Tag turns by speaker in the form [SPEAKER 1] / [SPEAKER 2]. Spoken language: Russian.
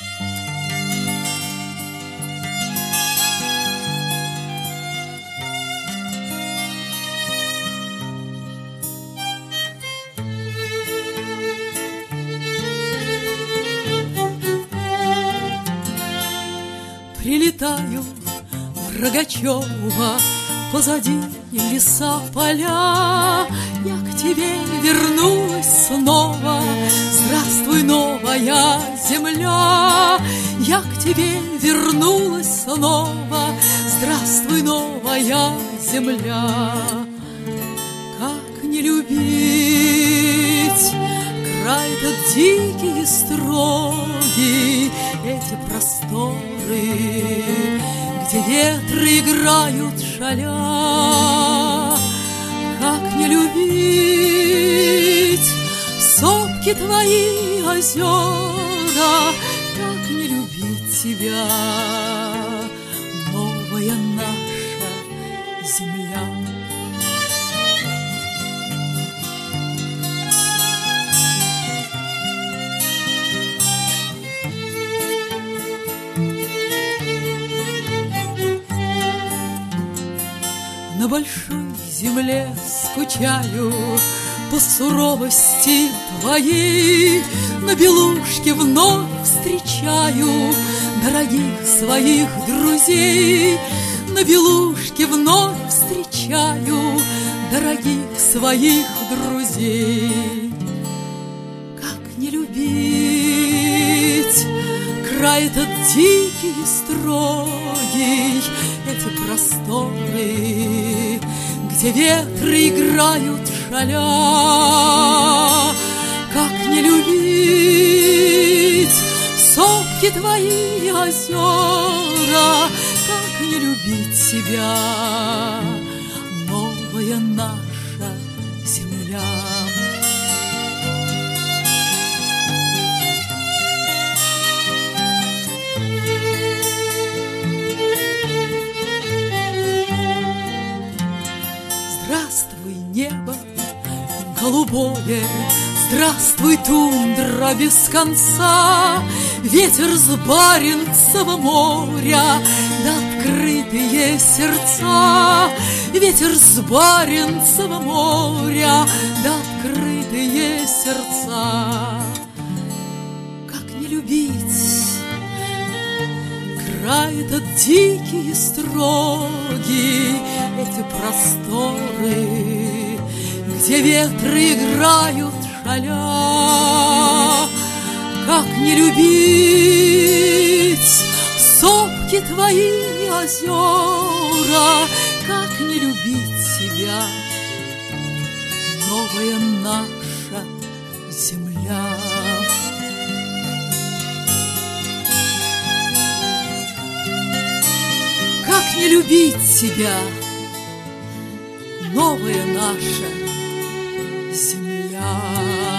[SPEAKER 1] Прилетаю в Рогачево, позади леса, поля. Я к тебе вернулась снова, здравствуй, новая земля. Я к тебе вернулась снова, здравствуй, новая земля. Как не любить край этот дикий и строгий, эти просторы, где ветры играют шаля. Как не любить сопки твои, озера, как не любить тебя, новая наша земля. На большой земле скучаю по суровости твоей, на Белушке вновь встречаю дорогих своих друзей. На Белушке вновь встречаю дорогих своих друзей. Как не любить край этот дикий и строгий, эти просторы, где ветры играют шаля. Как не любить сопки твои, озера, как не любить себя, новая наша земля. Здравствуй, небо голубое, здравствуй, тундра без конца, ветер с Баренцева моря, да открытые сердца. Ветер с Баренцева моря, да открытые сердца. Как не любить край этот дикий и строгий, эти просторы, где ветры играют шаля. Как не любить сопки твои, озера, как не любить себя, новая наша земля. Как не любить себя, новая наша земля.